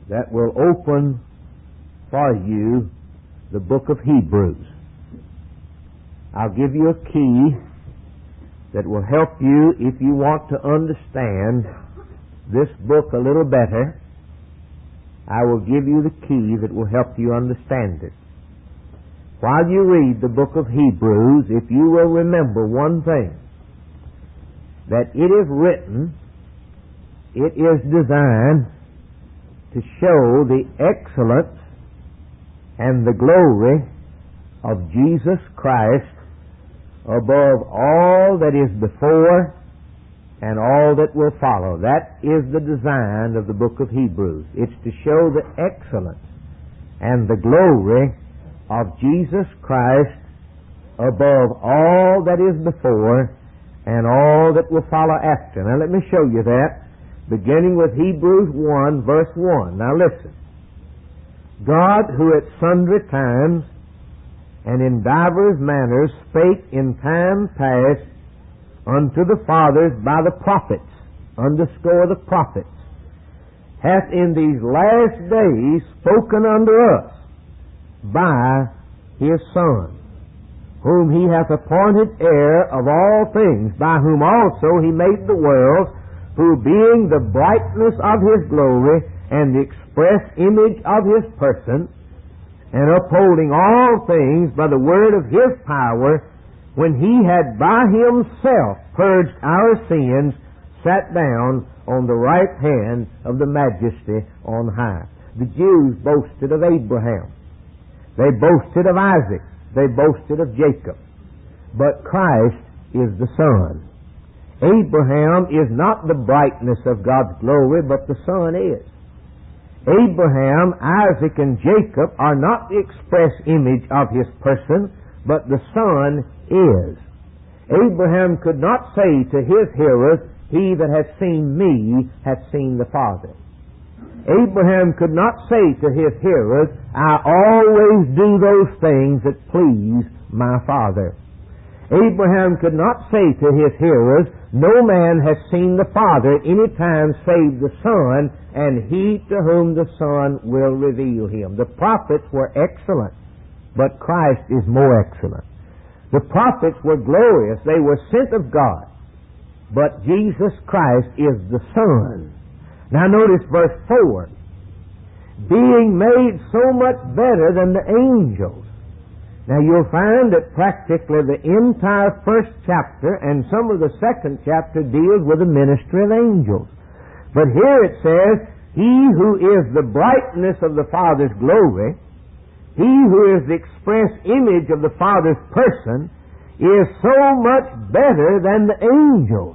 that will open for you the book of Hebrews. I'll give you a key that will help you if you want to understand this book a little better. I will give you the key that will help you understand it. While you read the book of Hebrews, if you will remember one thing, that it is written, it is designed to show the excellence and the glory of Jesus Christ above all that is before and all that will follow. That is the design of the book of Hebrews. It's to show the excellence and the glory of Jesus Christ above all that is before and all that will follow after. Now let me show you that, beginning with Hebrews 1, verse 1. Now listen. God, who at sundry times and in divers manners spake in time past unto the fathers by the prophets, underscore the prophets, hath in these last days spoken unto us by His Son, whom He hath appointed heir of all things, by whom also He made the world, who being the brightness of His glory and the express image of His person, and upholding all things by the word of His power, when He had by Himself purged our sins, sat down on the right hand of the Majesty on high. The Jews boasted of Abraham. They boasted of Isaac. They boasted of Jacob. But Christ is the Son. Abraham is not the brightness of God's glory, but the Son is. Abraham, Isaac, and Jacob are not the express image of His person, but the Son is. Abraham could not say to his hearers, "He that hath seen me hath seen the Father." Abraham could not say to his hearers, "I always do those things that please my Father." Abraham could not say to his hearers, "No man has seen the Father any time save the Son, and he to whom the Son will reveal Him." The prophets were excellent, but Christ is more excellent. The prophets were glorious. They were sent of God. But Jesus Christ is the Son. Now notice verse 4. Being made so much better than the angels. Now you'll find that practically the entire first chapter and some of the second chapter deals with the ministry of angels. But here it says, He who is the brightness of the Father's glory, He who is the express image of the Father's person, is so much better than the angels,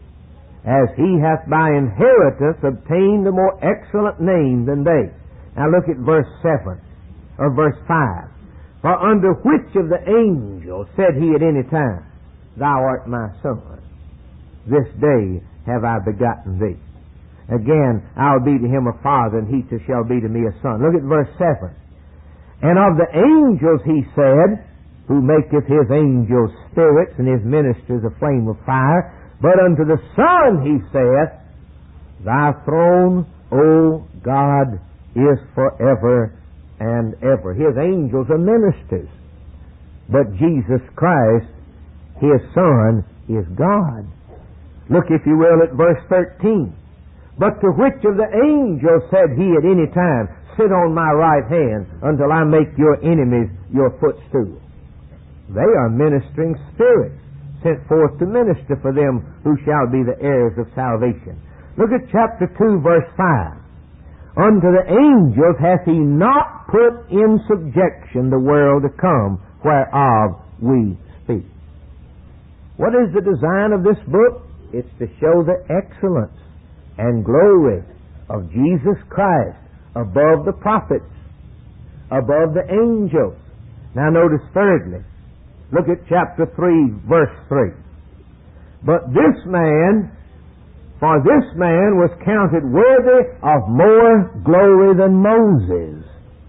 as He hath by inheritance obtained a more excellent name than they. Now look at verse 7, or verse 5. For under which of the angels said He at any time, Thou art my Son, this day have I begotten thee? Again, I'll be to him a father, and he too shall be to me a son. Look at verse 7. And of the angels He said, who maketh His angels spirits and His ministers a flame of fire, but unto the Son He saith, Thy throne, O God, is forever and ever. His angels are ministers. But Jesus Christ, His Son, is God. Look, if you will, at verse 13. But to which of the angels said He at any time, Sit on my right hand until I make your enemies your footstool? They are ministering spirits, sent forth to minister for them who shall be the heirs of salvation. Look at chapter 2, verse 5. Unto the angels hath He not put in subjection the world to come, whereof we speak. What is the design of this book? It's to show the excellence and glory of Jesus Christ above the prophets, above the angels. Now notice thirdly, look at chapter 3, verse 3. But this man, for this man was counted worthy of more glory than Moses.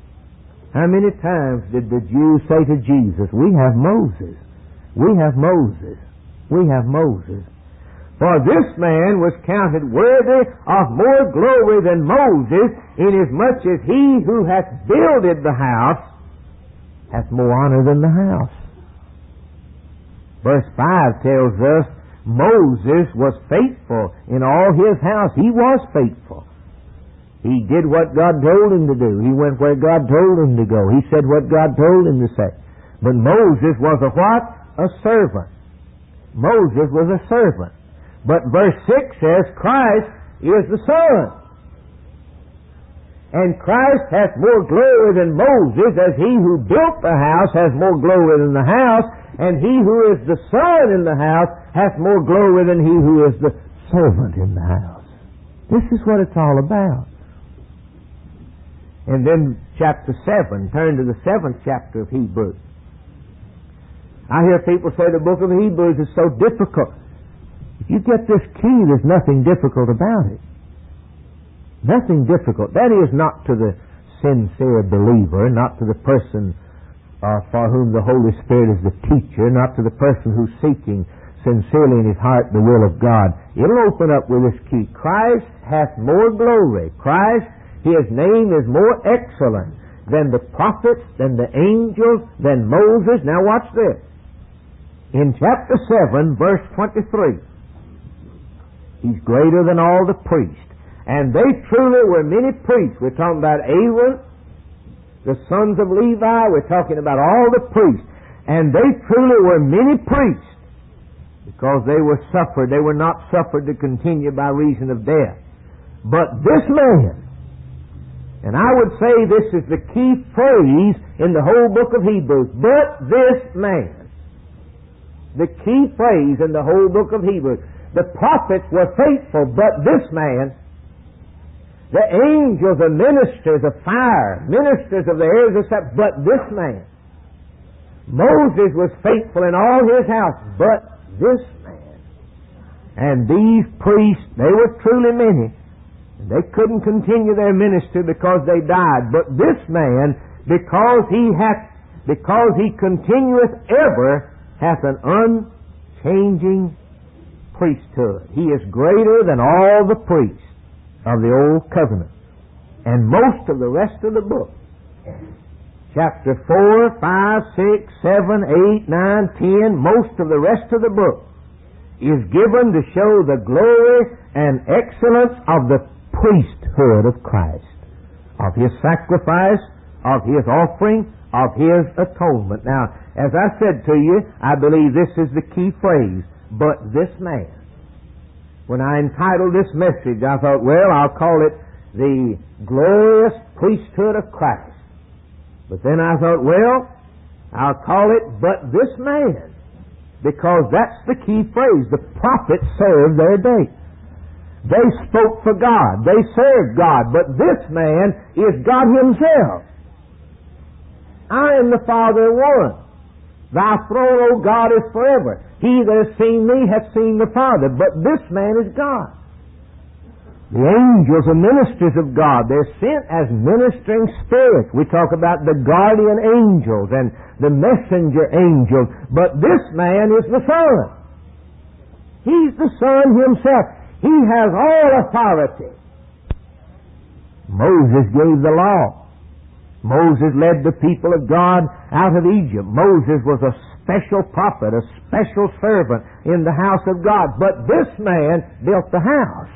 How many times did the Jews say to Jesus, We have Moses. We have Moses. We have Moses. For this man was counted worthy of more glory than Moses, inasmuch as he who hath builded the house hath more honor than the house. Verse 5 tells us Moses was faithful in all his house. He was faithful. He did what God told him to do. He went where God told him to go. He said what God told him to say. But Moses was a what? A servant. Moses was a servant. But verse 6 says Christ is the Son. And Christ hath more glory than Moses, as he who built the house has more glory than the house, and he who is the Son in the house hath more glory than he who is the servant in the house. This is what it's all about. And then chapter 7, turn to the 7th chapter of Hebrews. I hear people say the book of Hebrews is so difficult. If you get this key, there's nothing difficult about it. Nothing difficult. That is, not to the sincere believer, not to the person for whom the Holy Spirit is the teacher, not to the person who's seeking sincerely in his heart the will of God. It'll open up with this key. Christ hath more glory. Christ, His name is more excellent than the prophets, than the angels, than Moses. Now watch this. In chapter 7, verse 23, He's greater than all the priests. And they truly were many priests. We're talking about Aaron, the sons of Levi. We're talking about all the priests. And they truly were many priests, because they were suffered. They were not suffered to continue by reason of death. But this man, and I would say this is the key phrase in the whole book of Hebrews, but this man. The key phrase in the whole book of Hebrews. The prophets were faithful, but this man, the angels are ministers of fire, ministers of the heirs of Sabbath, but this man. Moses was faithful in all his house, but this man. And these priests, they were truly many. They couldn't continue their ministry because they died. But this man, because he continueth ever, hath an unchanging priesthood. He is greater than all the priests of the Old Covenant. And most of the rest of the book, chapter 4, 5, 6, 7, 8, 9, 10, most of the rest of the book is given to show the glory and excellence of the priesthood of Christ, of His sacrifice, of His offering, of His atonement. Now, as I said to you, I believe this is the key phrase, but this man. When I entitled this message, I thought, well, I'll call it the glorious priesthood of Christ. But then I thought, well, I'll call it, but this man, because that's the key phrase. The prophets served their day. They spoke for God. They served God. But this man is God Himself. I am the Father one. Thy throne, O God, is forever. He that has seen me hath seen the Father. But this man is God. The angels are ministers of God. They're sent as ministering spirits. We talk about the guardian angels and the messenger angels. But this man is the Son. He's the Son Himself. He has all authority. Moses gave the law. Moses led the people of God out of Egypt. Moses was a special prophet, a special servant in the house of God. But this man built the house.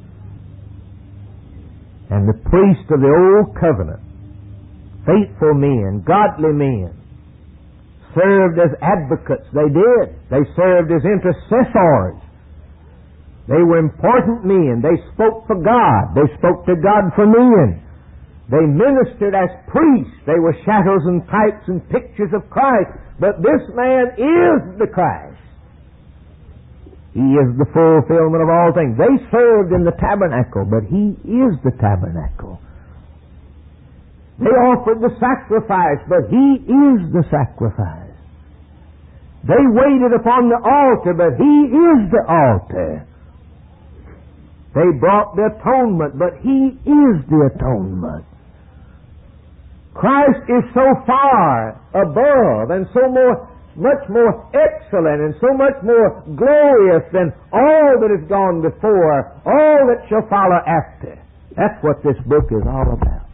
And the priests of the Old Covenant, faithful men, godly men, served as advocates. They did. They served as intercessors. They were important men. They spoke for God. They spoke to God for men. They ministered as priests. They were shadows and types and pictures of Christ. But this man is the Christ. He is the fulfillment of all things. They served in the tabernacle, but He is the tabernacle. They offered the sacrifice, but He is the sacrifice. They waited upon the altar, but He is the altar. They brought the atonement, but He is the atonement. Christ is so far above and so much more excellent and so much more glorious than all that has gone before, all that shall follow after. That's what this book is all about.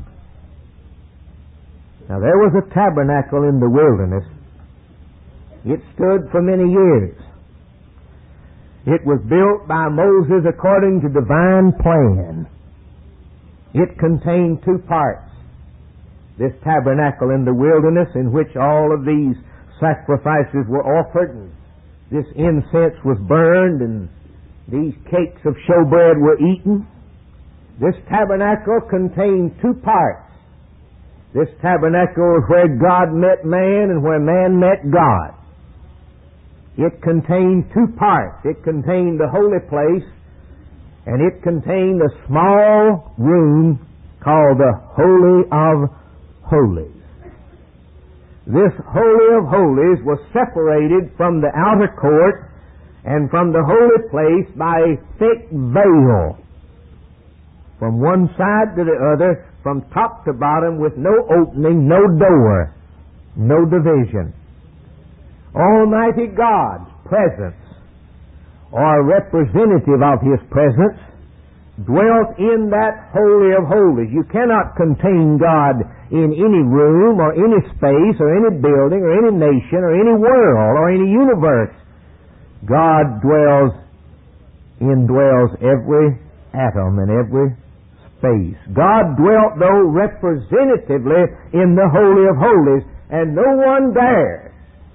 Now there was a tabernacle in the wilderness. It stood for many years. It was built by Moses according to divine plan. It contained two parts. This tabernacle in the wilderness, in which all of these sacrifices were offered, and this incense was burned, and these cakes of showbread were eaten. This tabernacle contained two parts. This tabernacle was where God met man and where man met God. It contained two parts. It contained the holy place, and it contained a small room called the Holy of Holies. This Holy of Holies was separated from the outer court and from the holy place by a thick veil from one side to the other, from top to bottom, with no opening, no door, no division. Almighty God's presence, or representative of His presence, dwelt in that Holy of Holies. You cannot contain God in any room or any space or any building or any nation or any world or any universe. God indwells every atom and every space. God dwelt, though, representatively in the Holy of Holies, and no one dared,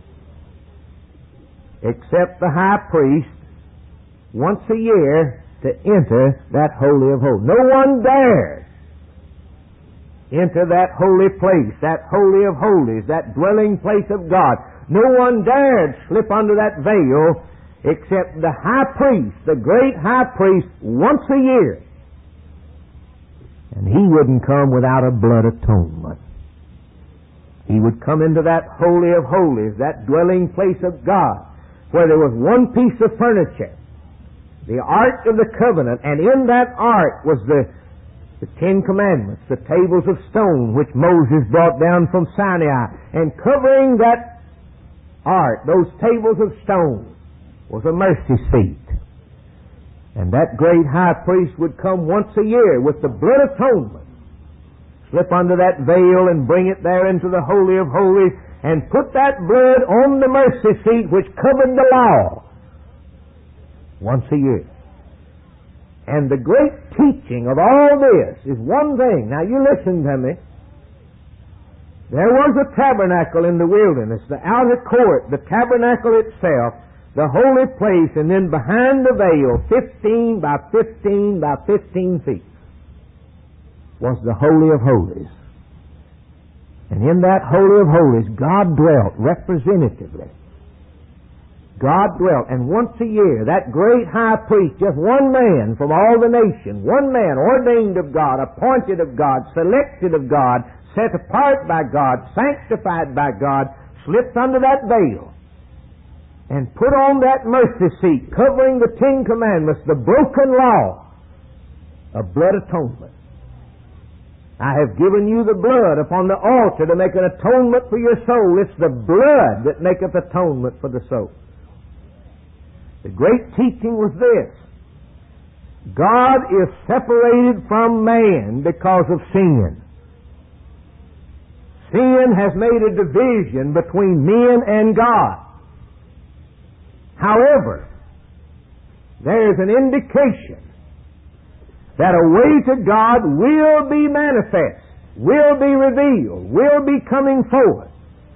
except the high priest, once a year, to enter that Holy of Holies. No one dared enter that holy place, that Holy of Holies, that dwelling place of God. No one dared slip under that veil except the high priest, the great high priest, once a year. And he wouldn't come without a blood atonement. He would come into that Holy of Holies, that dwelling place of God, where there was one piece of furniture, the Ark of the Covenant, and in that Ark was the Ten Commandments, the tables of stone which Moses brought down from Sinai. And covering that Ark, those tables of stone, was a mercy seat. And that great high priest would come once a year with the blood atonement, slip under that veil and bring it there into the Holy of Holies, and put that blood on the mercy seat which covered the law, once a year. And the great teaching of all this is one thing. Now you listen to me. There was a tabernacle in the wilderness, the outer court, the tabernacle itself, the holy place, and then behind the veil, 15 by 15 by 15 feet, was the Holy of Holies. And in that Holy of Holies, God dwelt representatively. God dwelt, and once a year, that great high priest, just one man from all the nation, one man ordained of God, appointed of God, selected of God, set apart by God, sanctified by God, slipped under that veil and put on that mercy seat covering the Ten Commandments, the broken law of blood atonement. I have given you the blood upon the altar to make an atonement for your soul. It's the blood that maketh atonement for the soul. The great teaching was this: God is separated from man because of sin. Sin has made a division between men and God. However, there is an indication that a way to God will be manifest, will be revealed, will be coming forth.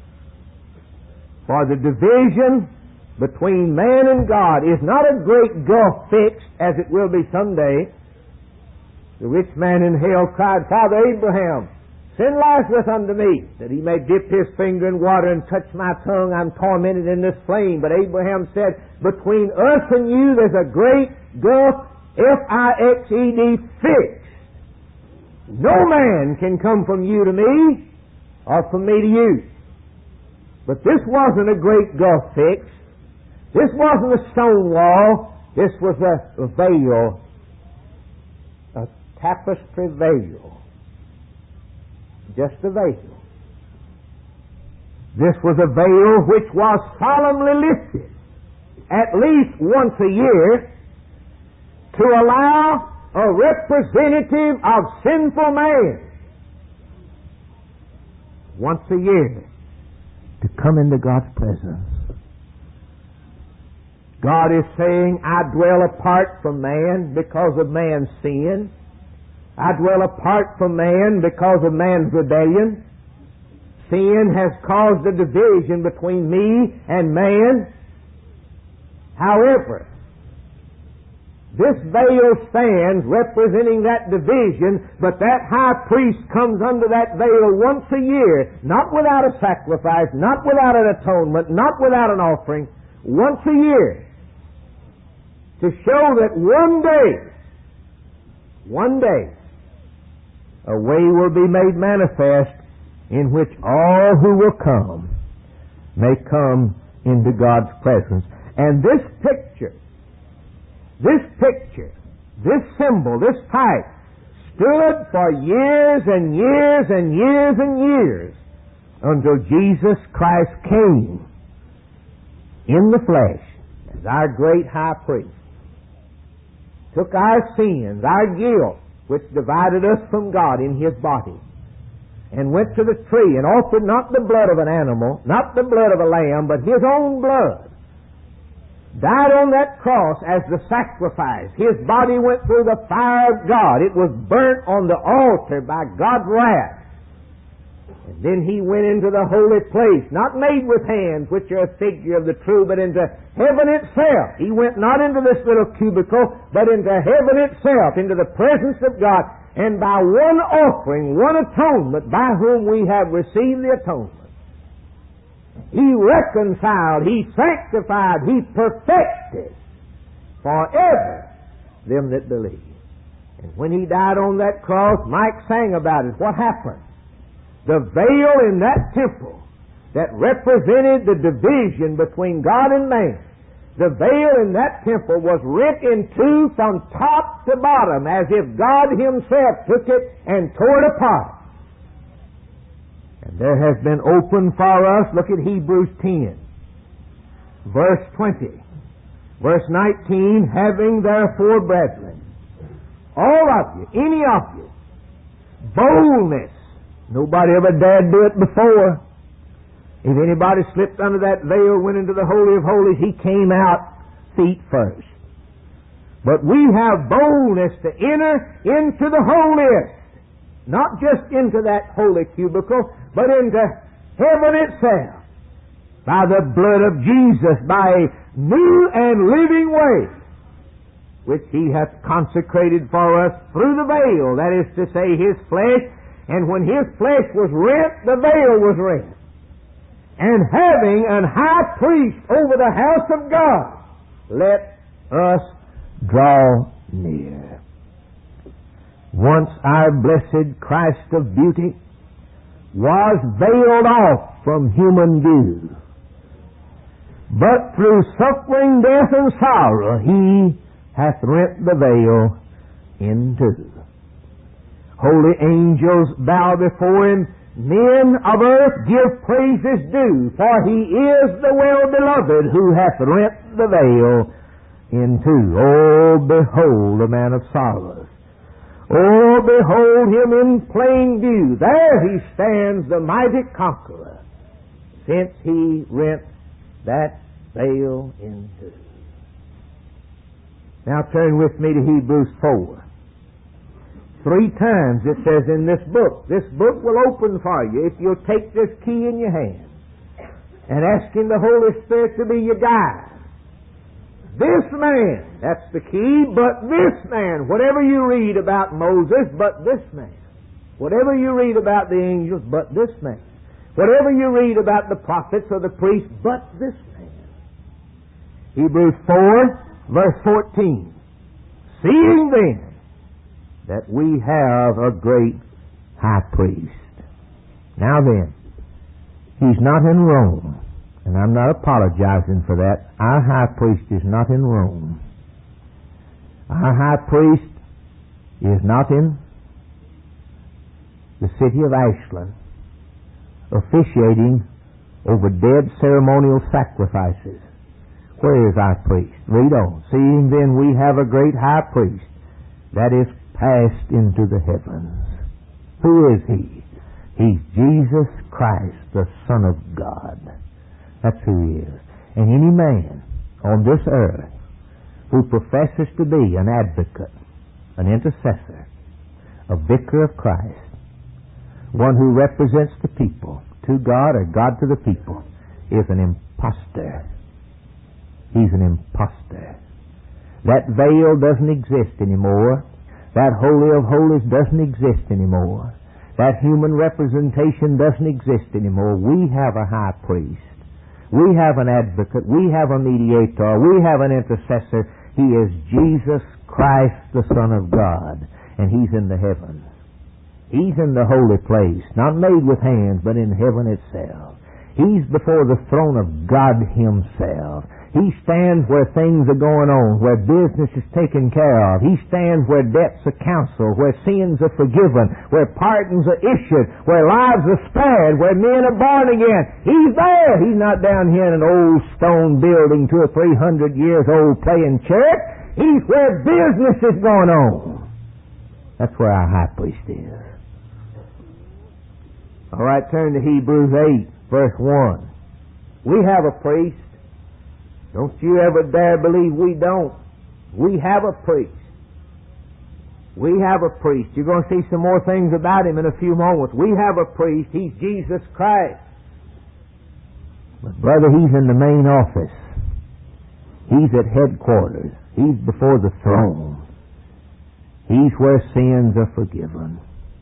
For the division between man and God is not a great gulf fixed, as it will be someday. The rich man in hell cried, Father Abraham, send Lazarus unto me, that he may dip his finger in water and touch my tongue. I'm tormented in this flame. But Abraham said, between us and you there's a great gulf, F-I-X-E-D, fixed. No man can come from you to me, or from me to you. But this wasn't a great gulf fixed. This wasn't a stone wall. This was a veil, a tapestry veil. Just a veil. This was a veil which was solemnly lifted at least once a year to allow a representative of sinful man once a year to come into God's presence. God is saying, I dwell apart from man because of man's sin. I dwell apart from man because of man's rebellion. Sin has caused a division between me and man. However, this veil stands representing that division, but that high priest comes under that veil once a year, not without a sacrifice, not without an atonement, not without an offering, once a year, to show that one day, a way will be made manifest in which all who will come may come into God's presence. And this picture, this symbol, this type, stood for years and years and years and years until Jesus Christ came in the flesh as our great high priest, took our sins, our guilt, which divided us from God in His body, and went to the tree and offered not the blood of an animal, not the blood of a lamb, but His own blood, died on that cross as the sacrifice. His body went through the fire of God. It was burnt on the altar by God's wrath. And then He went into the holy place, not made with hands, which are a figure of the true, but into heaven itself. He went not into this little cubicle, but into heaven itself, into the presence of God. And by one offering, one atonement, by whom we have received the atonement, He reconciled, He sanctified, He perfected forever them that believe. And when He died on that cross, Mike sang about it. What happened? The veil in that temple that represented the division between God and man, the veil in that temple was rent in two from top to bottom, as if God Himself took it and tore it apart. And there has been opened for us, look at Hebrews 10, verse 20, verse 19, having therefore, brethren, all of you, any of you, boldness. Nobody ever dared do it before. If anybody slipped under that veil, went into the Holy of Holies, he came out feet first. But we have boldness to enter into the holiest, not just into that holy cubicle, but into heaven itself, by the blood of Jesus, by a new and living way, which He hath consecrated for us through the veil, that is to say, His flesh. And when His flesh was rent, the veil was rent. And having an high priest over the house of God, let us draw near. Once our blessed Christ of beauty was veiled off from human view, but through suffering, death, and sorrow He hath rent the veil in two. Holy angels bow before Him. Men of earth give praises due, for He is the well-beloved who hath rent the veil in two. Oh, behold the man of sorrows. Oh, behold Him in plain view. There He stands, the mighty conqueror, since He rent that veil in two. Now turn with me to Hebrews 4. 3 times it says in this book will open for you if you'll take this key in your hand and asking the Holy Spirit to be your guide. This man, that's the key, but this man, whatever you read about Moses, but this man. Whatever you read about the angels, but this man. Whatever you read about the prophets or the priests, but this man. Hebrews 4, verse 14. Seeing then that we have a great high priest. Now then, He's not in Rome, and I'm not apologizing for that. Our high priest is not in Rome. Our high priest is not in the city of Ashland, officiating over dead ceremonial sacrifices. Where is our priest? Read on. Seeing then we have a great high priest that is passed into the heavens. Who is he? He's Jesus Christ, the Son of God. That's who he is. And any man on this earth who professes to be an advocate, an intercessor, a vicar of Christ, one who represents the people to God or God to the people, is an impostor. He's an impostor. That veil doesn't exist anymore. That Holy of Holies doesn't exist anymore. That human representation doesn't exist anymore. We have a high priest. We have an advocate. We have a mediator. We have an intercessor. He is Jesus Christ, the Son of God. And He's in the heavens. He's in the holy place, not made with hands, but in heaven itself. He's before the throne of God Himself. He stands where things are going on, where business is taken care of. He stands where debts are counseled, where sins are forgiven, where pardons are issued, where lives are spared, where men are born again. He's there. He's not down here in an old stone building 200 or 300 years old playing church. He's where business is going on. That's where our high priest is. All right, turn to Hebrews 8, verse 1. We have a priest. Don't you ever dare believe we don't. We have a priest. We have a priest. You're going to see some more things about him in a few moments. We have a priest. He's Jesus Christ. But brother, he's in the main office. He's at headquarters. He's before the throne. He's where sins are forgiven.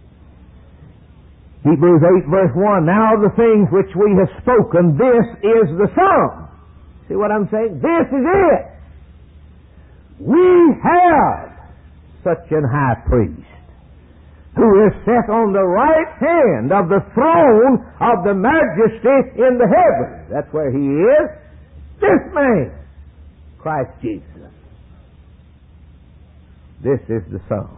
Hebrews 8 verse 1, now the things which we have spoken, this is the sum. See what I'm saying? This is it. We have such an high priest who is set on the right hand of the throne of the majesty in the heavens. That's where he is. This man, Christ Jesus. This is the Son.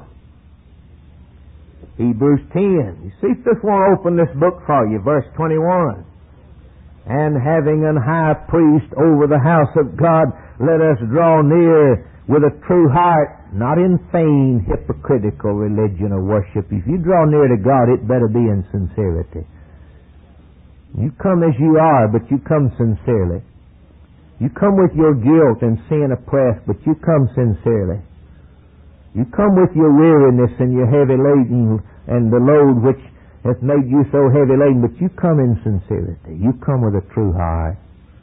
Hebrews 10. You see, this won't open this book for you. Verse 21. And having an high priest over the house of God, let us draw near with a true heart, not in feigned hypocritical religion or worship. If you draw near to God, it better be in sincerity. You come as you are, but you come sincerely. You come with your guilt and sin oppressed, but you come sincerely. You come with your weariness and your heavy laden and the load which has made you so heavy laden, but you come in sincerity. You come with a true heart.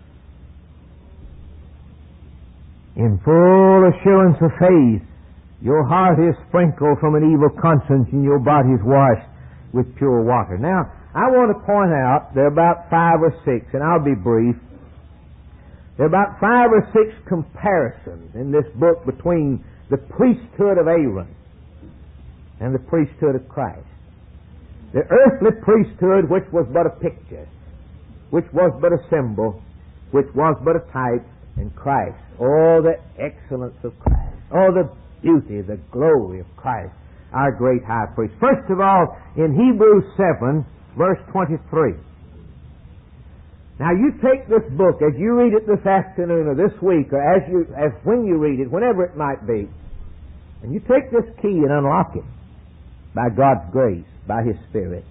In full assurance of faith, your heart is sprinkled from an evil conscience and your body is washed with pure water. Now, I want to point out, there are about 5 or 6, and I'll be brief. There are about 5 or 6 comparisons in this book between the priesthood of Aaron and the priesthood of Christ. The earthly priesthood, which was but a picture, which was but a symbol, which was but a type, and Christ. Oh, the excellence of Christ. Oh, the beauty, the glory of Christ, our great high priest. First of all, in Hebrews 7, verse 23. Now, you take this book as you read it this afternoon or this week, or as when you read it, whenever it might be, and you take this key and unlock it by God's grace, by His Spirit.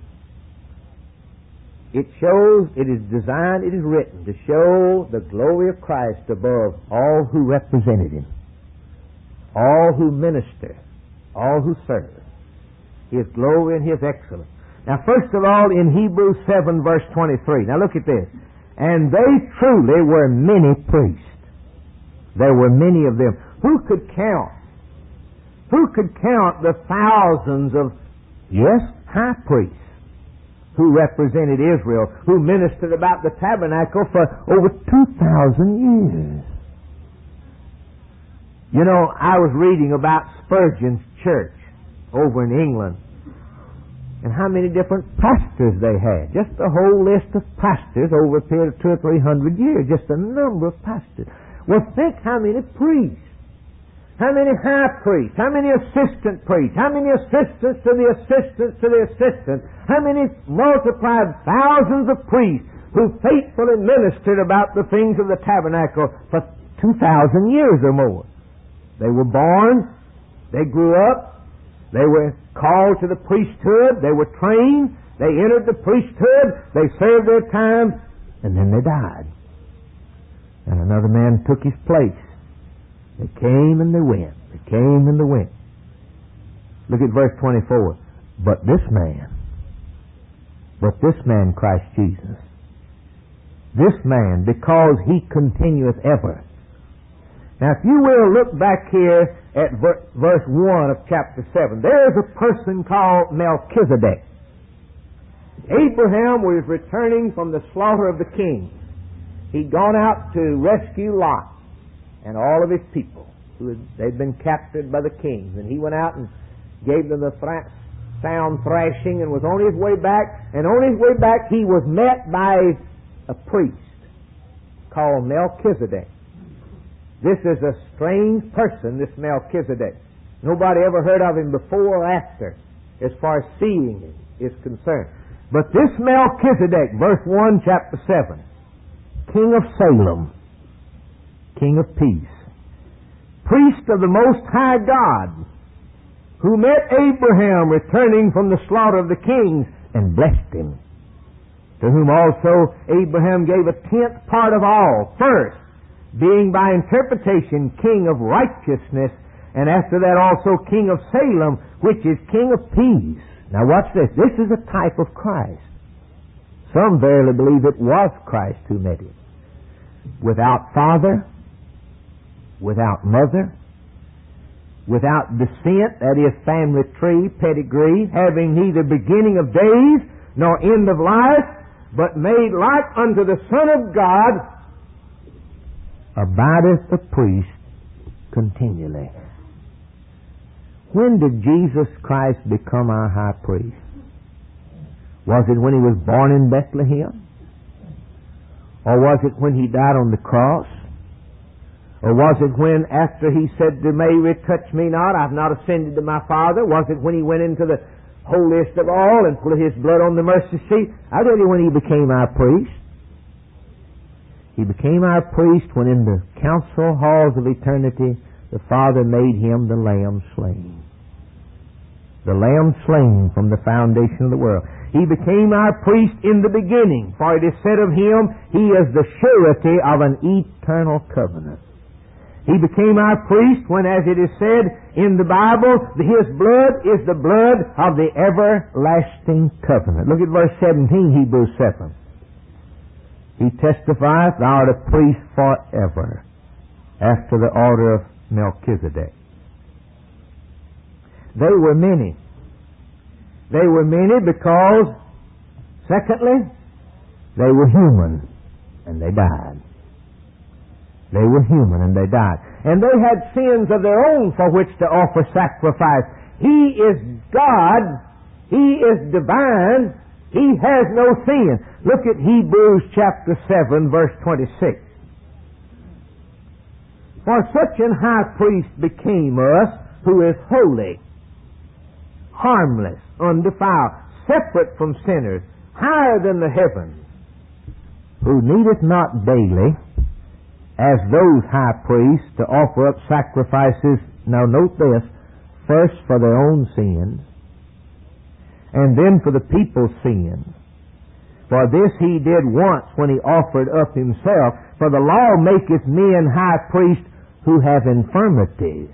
It shows, it is designed, it is written to show the glory of Christ above all who represented Him, all who minister, all who serve. His glory and His excellence. Now, first of all, in Hebrews 7, verse 23. Now, look at this. And they truly were many priests. There were many of them. Who could count? Who could count the thousands of, yes, high priests who represented Israel, who ministered about the tabernacle for over 2,000 years? You know, I was reading about Spurgeon's church over in England, and how many different pastors they had. Just a whole list of pastors over a period of 200 or 300 years. Just a number of pastors. Well, think how many priests. How many high priests? How many assistant priests? How many assistants to the assistants to the assistants? How many multiplied thousands of priests who faithfully ministered about the things of the tabernacle for 2,000 years or more. They were born, they grew up, they were called to the priesthood, they were trained, they entered the priesthood, they served their time, and then they died. And another man took his place. They came and they went. They came and they went. Look at verse 24. But this man, Christ Jesus, this man, because he continueth ever. Now, if you will look back here at verse 1 of chapter 7, there is a person called Melchizedek. Abraham was returning from the slaughter of the kings. He'd gone out to rescue Lot and all of his people. They'd been captured by the kings. And he went out and gave them the sound thrashing and was on his way back. And on his way back he was met by a priest called Melchizedek. This is a strange person, this Melchizedek. Nobody ever heard of him before or after, as far as seeing him is concerned. But this Melchizedek, verse 1, chapter 7, King of Salem, King of peace, priest of the Most High God, who met Abraham returning from the slaughter of the kings and blessed him, to whom also Abraham gave a 10th part of all, first, being by interpretation king of righteousness, and after that also king of Salem, which is king of peace. Now watch this. This is a type of Christ. Some verily believe it was Christ who met him. Without father, without mother, without descent, that is family tree, pedigree, having neither beginning of days nor end of life, but made like unto the Son of God, abideth the priest continually. When did Jesus Christ become our high priest? Was it when he was born in Bethlehem? Or was it when he died on the cross? Or was it when, after he said to Mary, touch me not, I've not ascended to my Father? Was it when he went into the holiest of all and put his blood on the mercy seat? I'll tell you when he became our priest. He became our priest when in the council halls of eternity the Father made him the Lamb slain. The Lamb slain from the foundation of the world. He became our priest in the beginning, for it is said of him, he is the surety of an eternal covenant. He became our priest when, as it is said in the Bible, his blood is the blood of the everlasting covenant. Look at verse 17, Hebrews 7. He testifieth, thou art a priest forever, after the order of Melchizedek. They were many. They were many because, secondly, they were human and they died. They were human and they died. And they had sins of their own for which to offer sacrifice. He is God. He is divine. He has no sin. Look at Hebrews chapter 7, verse 26. For such an high priest became us, who is holy, harmless, undefiled, separate from sinners, higher than the heavens, who needeth not daily, as those high priests, to offer up sacrifices, now note this, first for their own sins, and then for the people's sins. For this he did once when he offered up himself. For the law maketh men high priests who have infirmities.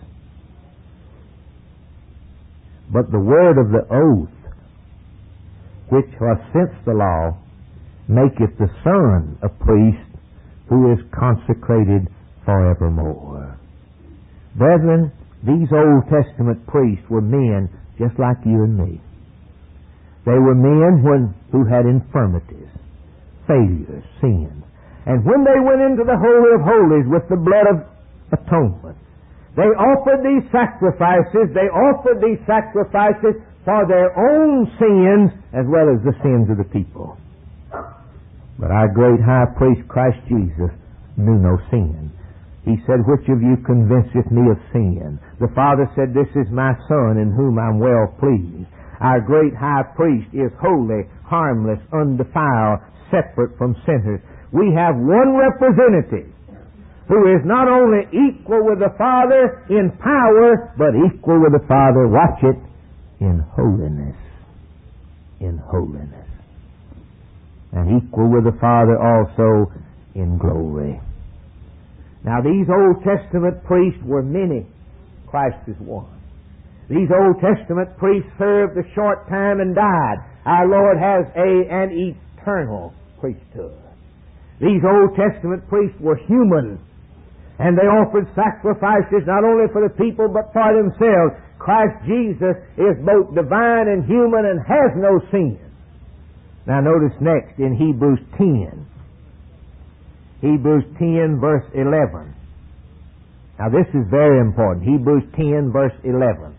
But the word of the oath, which was since the law, maketh the Son a priest who is consecrated forevermore. Brethren, these Old Testament priests were men just like you and me. They were men who had infirmities, failures, sins. And when they went into the Holy of Holies with the blood of atonement, they offered these sacrifices. They offered these sacrifices for their own sins as well as the sins of the people. But our great high priest, Christ Jesus, knew no sin. He said, which of you convinceth me of sin? The Father said, this is my Son in whom I'm well pleased. Our great high priest is holy, harmless, undefiled, separate from sinners. We have one representative who is not only equal with the Father in power, but equal with the Father, watch it, in holiness. In holiness. And equal with the Father also in glory. Now these Old Testament priests were many. Christ is one. These Old Testament priests served a short time and died. Our Lord has an eternal priesthood. These Old Testament priests were human, and they offered sacrifices not only for the people but for themselves. Christ Jesus is both divine and human and has no sin. Now notice next in Hebrews 10. Hebrews 10 verse 11. Now this is very important. Hebrews 10 verse 11.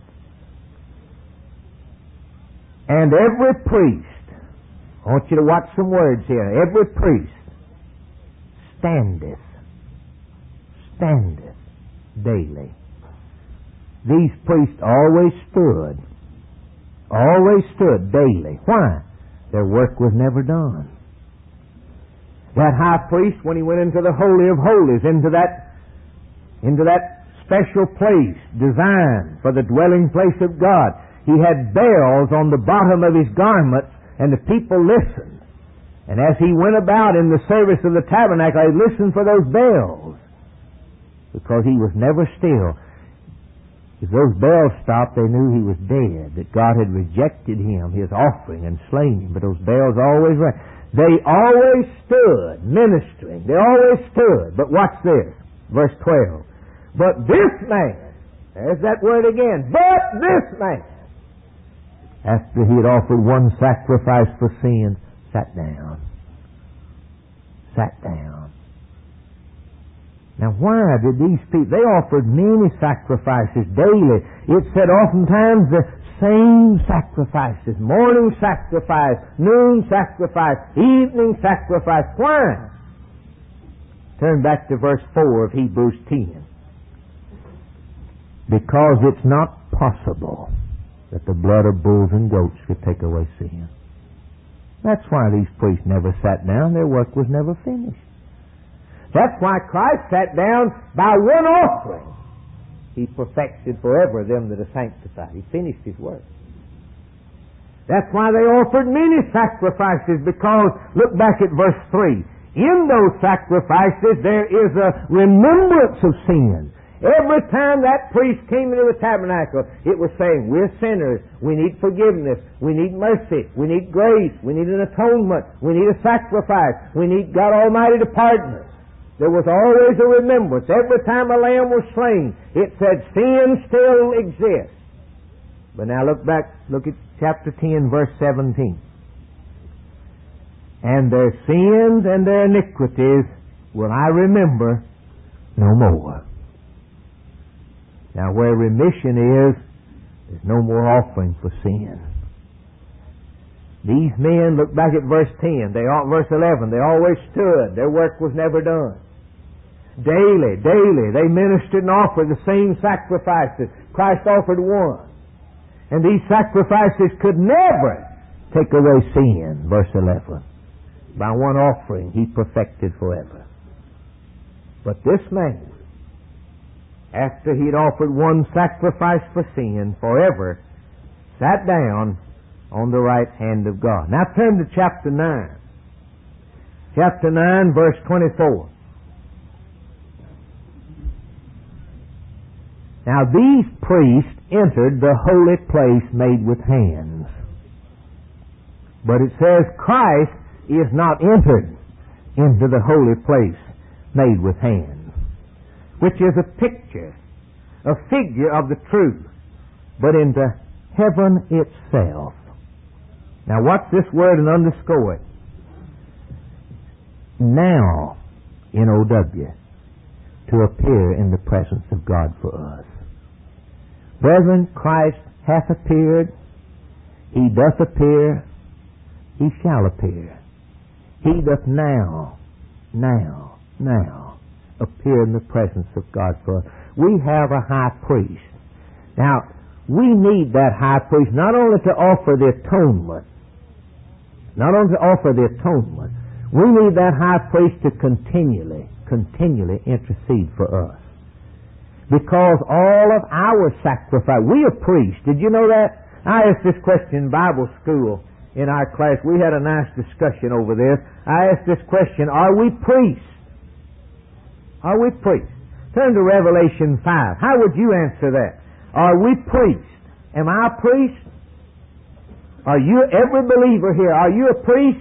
And every priest, I want you to watch some words here. Every priest standeth daily. These priests always stood daily. Why? Their work was never done. That high priest, when he went into the Holy of Holies, into that special place designed for the dwelling place of God, he had bells on the bottom of his garments, and the people listened. And as he went about in the service of the tabernacle, they listened for those bells, because he was never still. If those bells stopped, they knew he was dead, that God had rejected him, his offering, and slain him. But those bells always rang. They always stood ministering. They always stood. But watch this, verse 12. But this man, there's that word again, but this man, after he had offered one sacrifice for sin, sat down. Sat down. Now why did these people, they offered many sacrifices daily. It said oftentimes the same sacrifices, morning sacrifice, noon sacrifice, evening sacrifice. Why? Turn back to verse 4 of Hebrews 10. Because it's not possible that the blood of bulls and goats could take away sin. That's why these priests never sat down. Their work was never finished. That's why Christ sat down by one offering. He perfected forever them that are sanctified. He finished His work. That's why they offered many sacrifices, because, look back at verse 3. In those sacrifices there is a remembrance of sin. Every time that priest came into the tabernacle, it was saying, we're sinners, we need forgiveness, we need mercy, we need grace, we need an atonement, we need a sacrifice, we need God Almighty to pardon us. There was always a remembrance. Every time a lamb was slain, it said sin still exists. But now look back, look at chapter 10, verse 17. And their sins and their iniquities will I remember no more. Now where remission is, there's no more offering for sin. These men, look back at verse 10, verse 11, they always stood. Their work was never done. Daily, they ministered and offered the same sacrifices. Christ offered one. And these sacrifices could never take away sin, verse 11. By one offering, He perfected forever. But this man, after He had offered one sacrifice for sin forever, sat down on the right hand of God. Now turn to chapter 9. Chapter 9, verse 24. Now these priests entered the holy place made with hands. But it says Christ is not entered into the holy place made with hands, which is a picture, a figure of the truth, but into heaven itself. Now watch this word and underscore it. Now, N-O-W, to appear in the presence of God for us. Brethren, Christ hath appeared, He doth appear, He shall appear. He doth now appear in the presence of God for us. We have a high priest. Now, we need that high priest not only to offer the atonement, We need that high priest to continually intercede for us. Because all of our sacrifice, we are priests. Did you know that? I asked this question in Bible school in our class. We had a nice discussion over this. I asked this question, are we priests? Are we priests? Turn to Revelation 5. How would you answer that? Are we priests? Am I a priest? Are you, every believer here, are you a priest?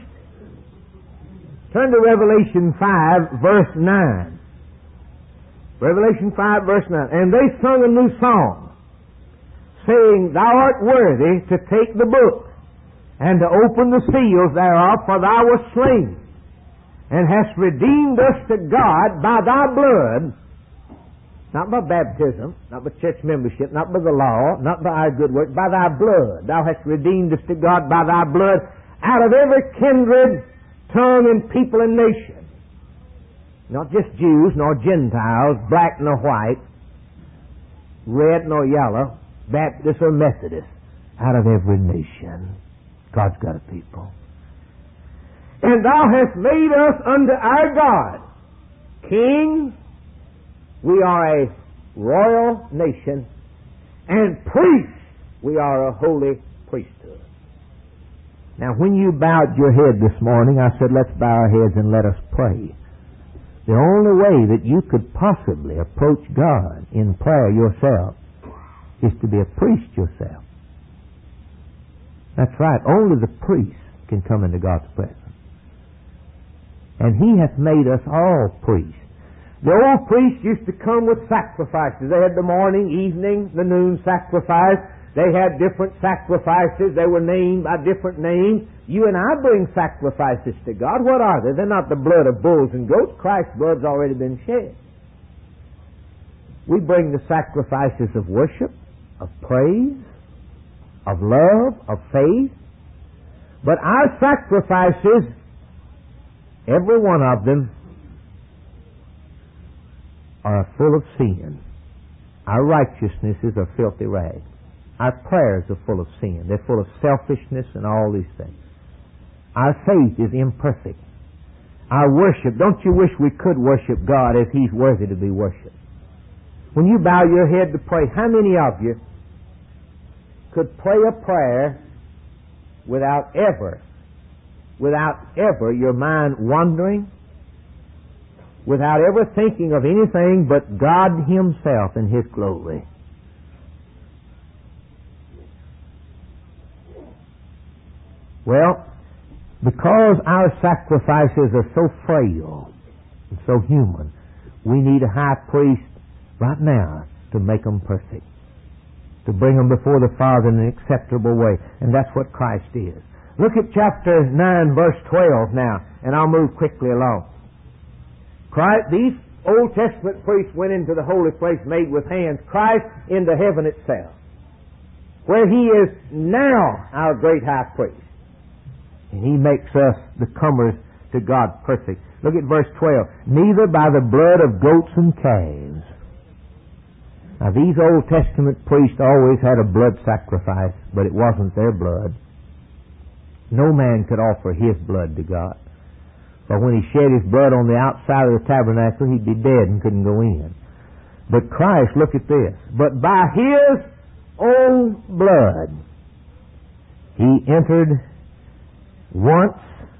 Turn to Revelation 5, verse 9. Revelation 5, verse 9. And they sung a new song, saying, Thou art worthy to take the book, and to open the seals thereof, for Thou wast slain, and hast redeemed us to God by Thy blood, not by baptism, not by church membership, not by the law, not by our good works, by Thy blood. Thou hast redeemed us to God by Thy blood, out of every kindred, tongue, and people and nation. Not just Jews, nor Gentiles, black nor white, red nor yellow, Baptist or Methodist, out of every nation. God's got a people. And Thou hast made us unto our God kings. We are a royal nation, and priests. We are a holy priesthood. Now, when you bowed your head this morning, I said, let's bow our heads and let us pray. The only way that you could possibly approach God in prayer yourself is to be a priest yourself. That's right. Only the priest can come into God's presence. And He hath made us all priests. The old priests used to come with sacrifices. They had the morning, evening, the noon sacrifice. They had different sacrifices. They were named by different names. You and I bring sacrifices to God. What are they? They're not the blood of bulls and goats. Christ's blood's already been shed. We bring the sacrifices of worship, of praise, of love, of faith. But our sacrifices, every one of them, are full of sin. Our righteousnesses are filthy rags. Our prayers are full of sin. They're full of selfishness and all these things. Our faith is imperfect. Our worship, don't you wish we could worship God as He's worthy to be worshipped? When you bow your head to pray, how many of you could pray a prayer without ever your mind wandering, without ever thinking of anything but God Himself and His glory? Well, because our sacrifices are so frail and so human, we need a high priest right now to make them perfect, to bring them before the Father in an acceptable way. And that's what Christ is. Look at chapter 9, verse 12 now, and I'll move quickly along. Christ, these Old Testament priests went into the holy place made with hands. Christ into heaven itself, where He is now our great high priest. And He makes us the comers to God perfect. Look at verse 12. Neither by the blood of goats and calves. Now these Old Testament priests always had a blood sacrifice, but it wasn't their blood. No man could offer his blood to God. For when he shed his blood on the outside of the tabernacle, he'd be dead and couldn't go in. But Christ, look at this. But by His own blood, He entered once.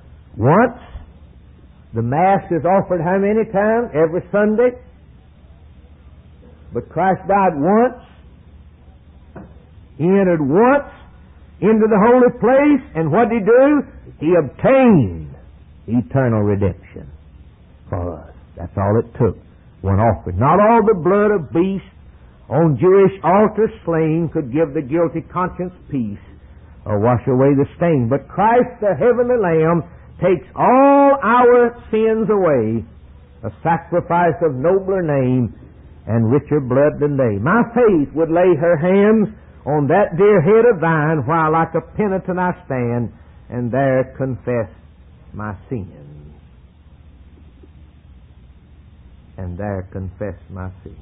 The Mass is offered how many times? Every Sunday. But Christ died once. He entered once into the holy place, and what did He do? He obtained eternal redemption for us. That's all it took. One offering. Not all the blood of beasts on Jewish altars slain could give the guilty conscience peace or wash away the stain. But Christ, the heavenly Lamb, takes all our sins away, a sacrifice of nobler name and richer blood than they. My faith would lay her hands on that dear head of thine, while like a penitent I stand, and there confess my sins. And there confess my sins.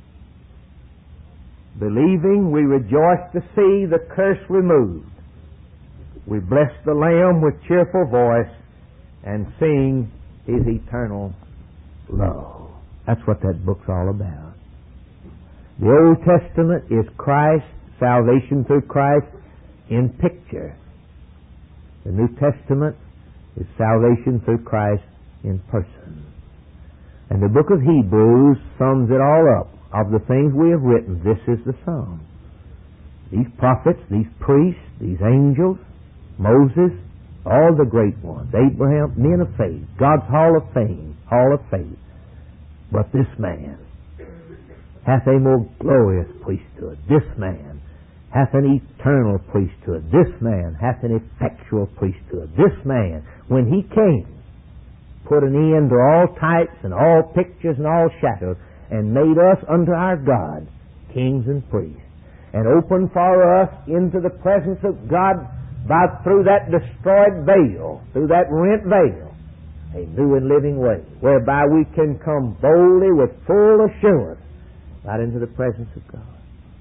Believing, we rejoice to see the curse removed. We bless the Lamb with cheerful voice, and sing His eternal love. That's what that book's all about. The Old Testament is Christ, salvation through Christ in picture. The New Testament is salvation through Christ in person. And the book of Hebrews sums it all up. Of the things we have written, this is the sum. These prophets, these priests, these angels, Moses, all the great ones, Abraham, men of faith, God's hall of fame, hall of faith. But this man hath a more glorious priesthood. This man hath an eternal priesthood. This man hath an effectual priesthood. This man, when he came, put an end to all types and all pictures and all shadows, and made us unto our God kings and priests, and opened for us into the presence of God through that destroyed veil, through that rent veil, a new and living way, whereby we can come boldly with full assurance right into the presence of God.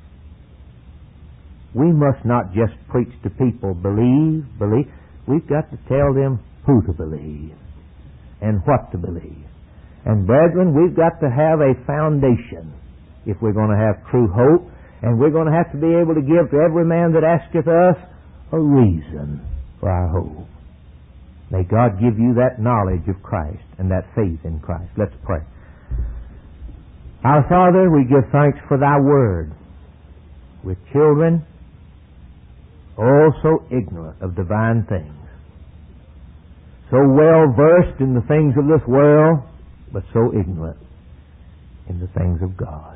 We must not just preach to people, believe. We've got to tell them who to believe and what to believe. And brethren, we've got to have a foundation if we're going to have true hope, and we're going to have to be able to give to every man that asketh us a reason for our hope. May God give you that knowledge of Christ and that faith in Christ. Let's pray. Our Father, we give thanks for Thy Word. We're children, all so ignorant of divine things, so well versed in the things of this world, but so ignorant in the things of God.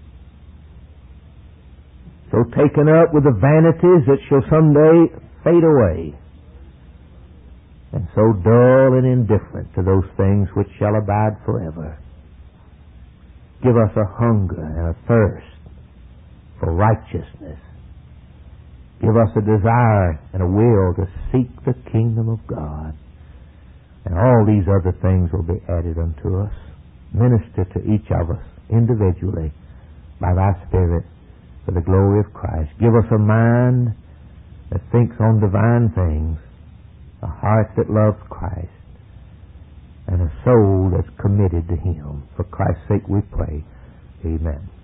So taken up with the vanities that shall someday fade away, and so dull and indifferent to those things which shall abide forever. Give us a hunger and a thirst for righteousness. Give us a desire and a will to seek the kingdom of God. And all these other things will be added unto us. Minister to each of us individually by Thy Spirit for the glory of Christ. Give us a mind that thinks on divine things, a heart that loves Christ, and a soul that's committed to Him. For Christ's sake we pray. Amen.